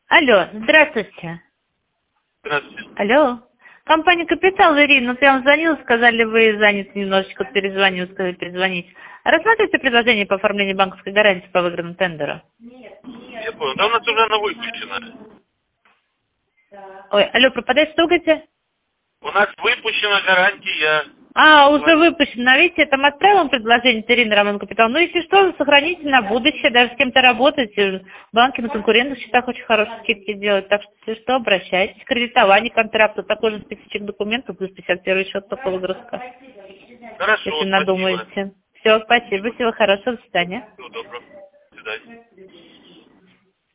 Алло, здравствуйте. Здравствуйте. Алло. Компания «Капитал», Ирина, вот я вам звонила, сказали, вы заняты немножечко, перезвонила, сказали перезвонить. Рассматриваете предложение по оформлению банковской гарантии по выигранному тендеру? Я понял. Да у нас уже она выпущена. Ой, алло, пропадает, что вы говорите? У нас выпущена гарантия. Уже выпущено. Видите, я там отправила вам предложение Ирина Роман Капитал. Ну, если что, сохраните на будущее, даже с кем-то работаете. Банки на конкурентных счетах очень хорошие скидки делают. Так что, если что, обращайтесь. Кредитование контракта, такой же списочек документов, плюс 51 счет такого возраста. Хорошо, Если спасибо. надумаете. Все, спасибо, всего хорошего, до свидания. Всего доброго. До свидания.